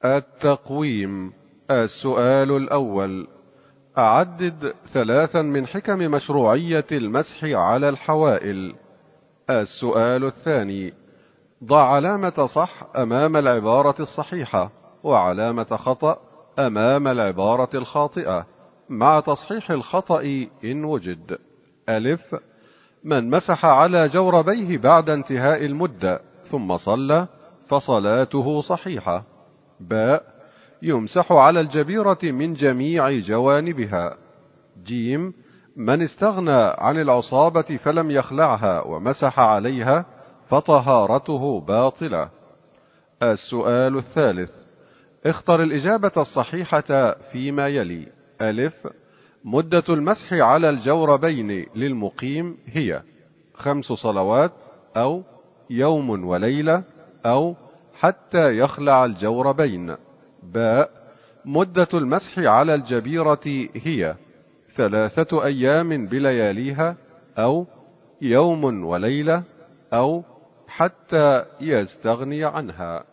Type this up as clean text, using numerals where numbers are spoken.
التقويم. السؤال الأول: أعدد 3 من حكم مشروعية المسح على الحوائل. السؤال الثاني: ضع علامة صح أمام العبارة الصحيحة وعلامة خطأ أمام العبارة الخاطئة مع تصحيح الخطأ إن وجد. ألف: من مسح على جوربيه بعد انتهاء المدة ثم صلى فصلاته صحيحة. باء: يمسح على الجبيرة من جميع جوانبها. جيم: من استغنى عن العصابة فلم يخلعها ومسح عليها فطهارته باطلة. السؤال الثالث: اختر الإجابة الصحيحة فيما يلي. ألف: مدة المسح على الجوربين للمقيم هي 5 صلوات أو يوم وليلة أو حتى يخلع الجوربين. باء: مدة المسح على الجبيرة هي 3 أيام بلياليها أو يوم وليلة أو حتى يستغني عنها.